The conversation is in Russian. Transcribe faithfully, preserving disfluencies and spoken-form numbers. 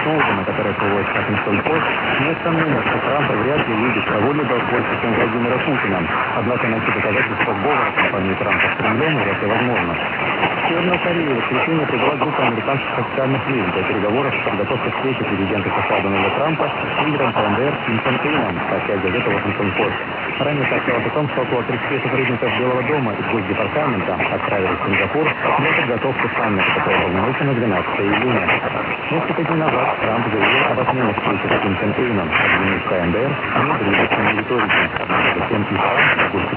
Сноудена, которое приводит Вашингтон Пост, нет сомнения, что Трамп вряд ли видит кого-либо больше, чем Владимира Путина. Однако найти доказательства сговора компании Трампа с Кремлем вряд ли возможно. Северная Корея в воскресенье привела группу американских официальных лиц для переговоров по подготовке встречи президента США Дональда Трампа с лидером КНДР Ким Чен Ыном, сообщает газета «Вашингтон Пост». Ранее сообщалось о том, что около тридцати сотрудников Белого дома и Госдепартамента отправились в Сингапур для подготовки саммита, который планируется на двенадцатое июня. Несколько дней назад Трамп заявил об отмене встречи с Ким Чен Ыном, обвинив КНДР в недружественной риторике. Затем и Трамп,